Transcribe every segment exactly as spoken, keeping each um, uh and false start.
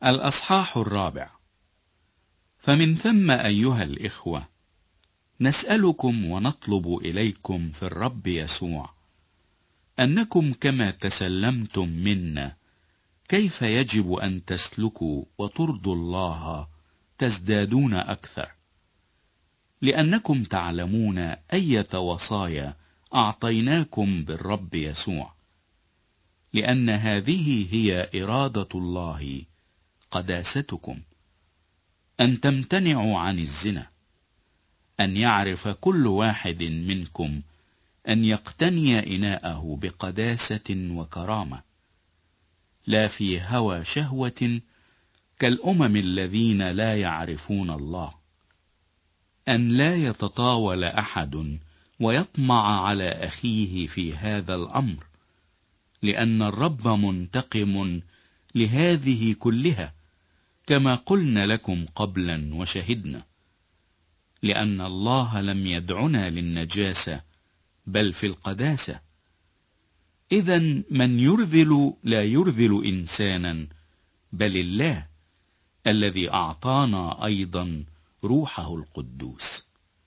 الأصحاح الرابع. فمن ثم أيها الإخوة نسألكم ونطلب إليكم في الرب يسوع أنكم كما تسلمتم منا كيف يجب أن تسلكوا وترضوا الله تزدادون أكثر، لأنكم تعلمون أية وصايا أعطيناكم بالرب يسوع، لأن هذه هي إرادة الله قداستكم، أن تمتنعوا عن الزنا، أن يعرف كل واحد منكم أن يقتني إناءه بقداسة وكرامة، لا في هوى شهوة كالأمم الذين لا يعرفون الله، أن لا يتطاول أحد ويطمع على أخيه في هذا الأمر، لأن الرب منتقم لهذه كلها، كما قلنا لكم قبلا وشهدنا، لأن الله لم يدعنا للنجاسة بل في القداسة. إذن من يرذل لا يرذل إنسانا بل الله الذي أعطانا أيضا روحه القدوس.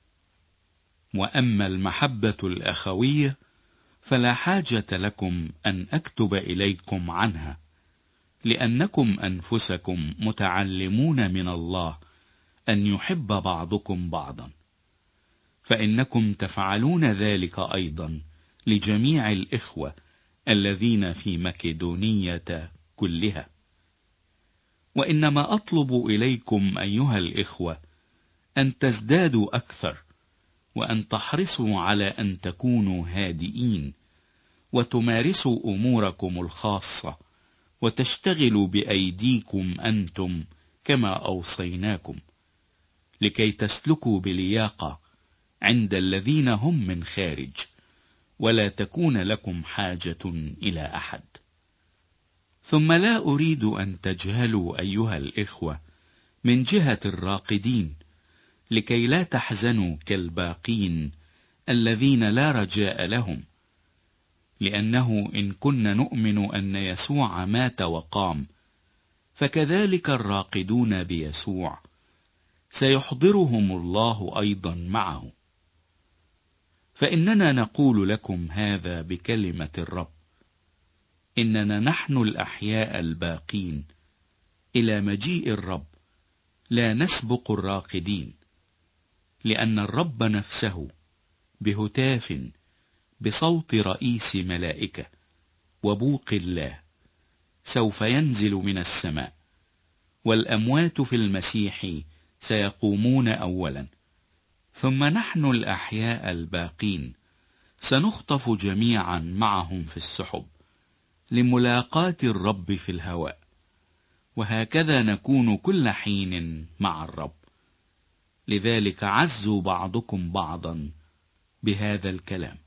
وأما المحبة الأخوية فلا حاجة لكم أن أكتب إليكم عنها، لأنكم أنفسكم متعلمون من الله أن يحب بعضكم بعضا، فإنكم تفعلون ذلك أيضا لجميع الإخوة الذين في مكدونية كلها. وإنما أطلب إليكم أيها الإخوة أن تزدادوا أكثر، وأن تحرصوا على أن تكونوا هادئين، وتمارسوا أموركم الخاصة، وتشتغلوا بأيديكم أنتم كما أوصيناكم، لكي تسلكوا بلياقة عند الذين هم من خارج، ولا تكون لكم حاجة إلى أحد. ثم لا أريد أن تجهلوا أيها الإخوة من جهة الراقدين، لكي لا تحزنوا كالباقين الذين لا رجاء لهم، لأنه إن كنا نؤمن أن يسوع مات وقام، فكذلك الراقدون بيسوع سيحضرهم الله أيضا معه. فإننا نقول لكم هذا بكلمة الرب، إننا نحن الأحياء الباقين إلى مجيء الرب لا نسبق الراقدين، لأن الرب نفسه بهتاف بصوت رئيس ملائكة وبوق الله سوف ينزل من السماء، والأموات في المسيح سيقومون أولا، ثم نحن الأحياء الباقين سنخطف جميعا معهم في السحب لملاقاة الرب في الهواء، وهكذا نكون كل حين مع الرب. لذلك عزوا بعضكم بعضا بهذا الكلام.